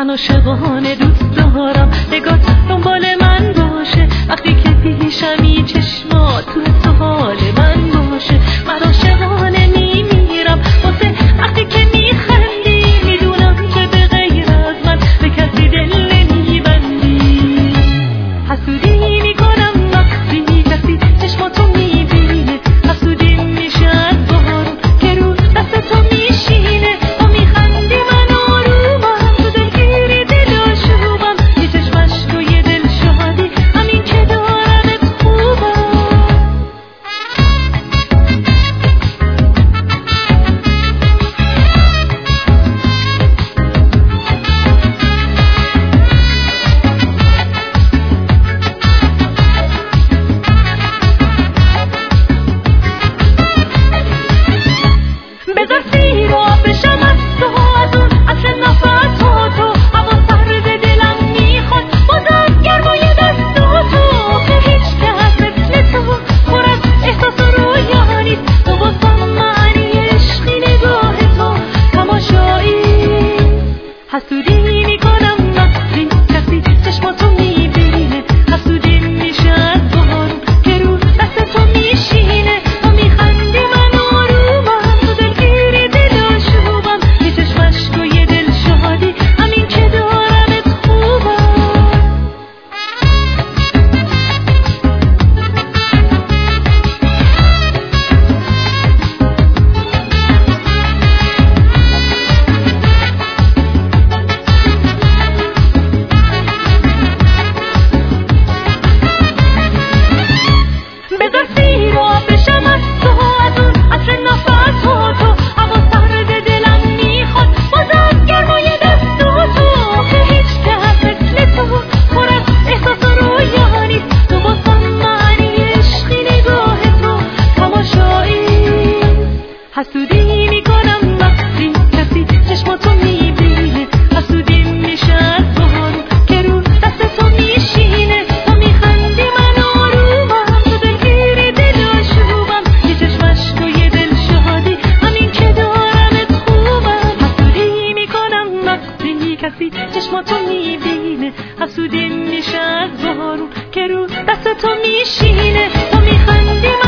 من عاشقانه دوست دارم نگات دنبال من باشه، وقتی که پیشمی چشمات تو سوال من باشه. من عاشقانه میمیرم واسه وقتی که میخندی، میدونم که به غیر از من به کسی دل نمیبندی. حسودی میکنم وقتی کسی چشماتو میبینه، حسودی میشه از بارون که رو دست تو میشینه. تو میخندی من آرومم، تو دلگیری دل آشوبم، یه چشمش تو یه دل شادی، همین که دارمت خوبم. بذار سیر و بشم از تو، از اون اصل نفساتو، هوا سرد دلم میخواد بازم گرمای دستاتو، که هیچ کس مثل تو پر از احساس و رویا نیست. تو واسم معنی عشقی، نگاه تو تماشایی. حسودی میکنم وقتی کسی چشماتو میبینه، حسودی میشه از بارون که رو دست تو میشینه. تو میخندی من آرومم، تو دلگیری دل آشوبم، یه چشمش تو یه دل شادی، همین که دارمت خوبم. بذار سیر و بشم از تو، از اون اصل نفساتو، هوا سرد دلم میخواد بازم گرمای دستاتو، که هیچ کس مثل تو پر از احساس و رویا نیست. تو واسم معنی عشقی، نگاه تو تماشایی. حسودی میکنم وقتی کسی چشماتو میبینه، حسودی میشه از بارون که رو دست تو میشینه. تو میخندی من آرومم، تو دلگیری دل آشوبم، یه چشمش تو یه دل شادی، همین که دارمت خوبم. حسودی میکنم وقتی کسی چشماتو میبینه، حسودی میشه از بارون که رو دست تو میشینه. تو میخندی